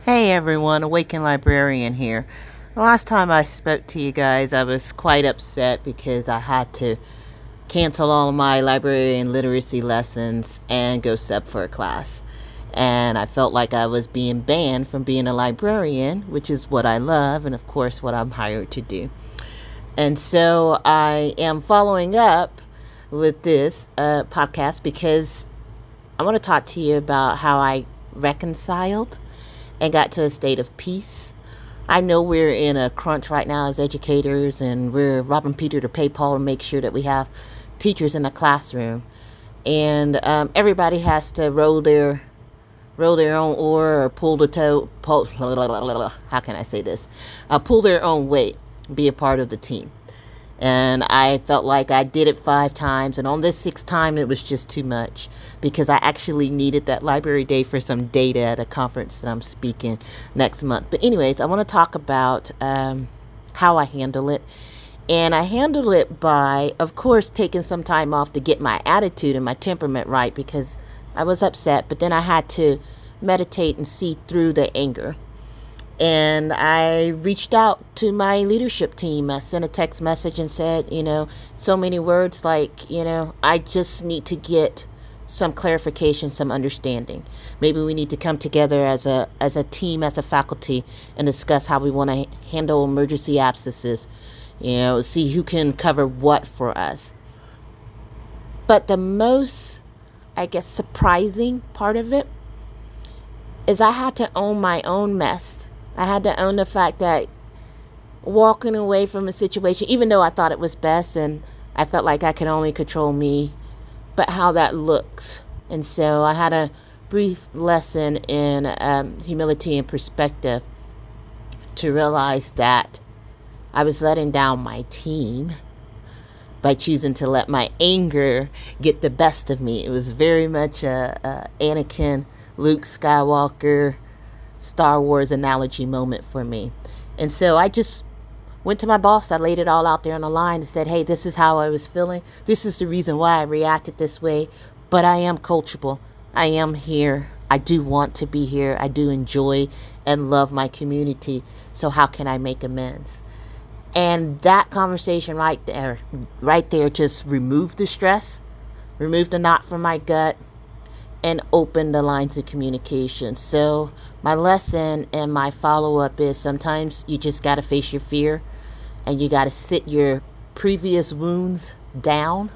Hey everyone, Awakened Librarian here. The last time I spoke to you guys, I was quite upset because I had to cancel all of my library and literacy lessons and go sub for a class. And I felt like I was being banned from being a librarian, which is what I love and, of course, what I'm hired to do. And so I am following up with this podcast because I want to talk to you about how I reconciled and got to a state of peace. I know we're in a crunch right now as educators, and we're robbing Peter to pay Paul to make sure that we have teachers in the classroom. And everybody has to roll their own oar or pull the toe. How can I say this? Pull their own weight, be a part of the team. And I felt like I did it 5 times, and on this 6th time it was just too much because I actually needed that library day for some data at a conference that I'm speaking next month. But anyways, I want to talk about how I handle it. And I handle it by, of course, taking some time off to get my attitude and my temperament right because I was upset, but then I had to meditate and see through the anger. And I reached out to my leadership team. I sent a text message and said, so many words like, I just need to get some clarification, some understanding. Maybe we need to come together as a team, as a faculty, and discuss how we want to handle emergency absences, see who can cover what for us. But the most, surprising part of it is I had to own my own mess. I had to own the fact that walking away from a situation, even though I thought it was best and I felt like I could only control me, but how that looks. And so I had a brief lesson in humility and perspective to realize that I was letting down my team by choosing to let my anger get the best of me. It was very much a Anakin, Luke Skywalker, Star Wars analogy moment for me. And so I just went to my boss. I laid it all out there on the line and said, hey, this is how I was feeling. This is the reason why I reacted this way. But I am coachable. I am here. I do want to be here. I do enjoy and love my community. So how can I make amends? And that conversation right there just removed the stress, removed the knot from my gut, and open the lines of communication. So my lesson and my follow-up is sometimes you just got to face your fear and you got to sit your previous wounds down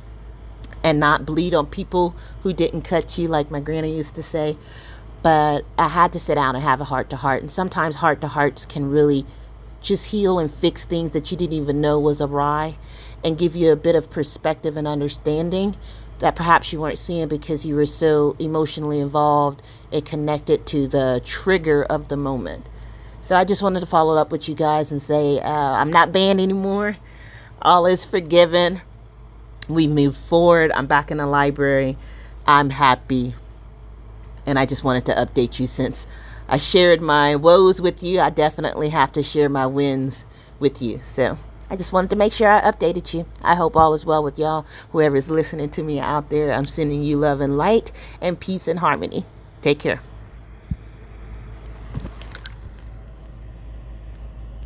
and not bleed on people who didn't cut you, like my granny used to say. But I had to sit down and have a heart-to-heart. And sometimes heart-to-hearts can really just heal and fix things that you didn't even know was awry and give you a bit of perspective and understanding that perhaps you weren't seeing because you were so emotionally involved and connected to the trigger of the moment. So I just wanted to follow up with you guys and say, I'm not banned anymore. All is forgiven. We moved forward. I'm back in the library. I'm happy. And I just wanted to update you since I shared my woes with you. I definitely have to share my wins with you. So I just wanted to make sure I updated you. I hope all is well with y'all. Whoever is listening to me out there, I'm sending you love and light and peace and harmony. Take care.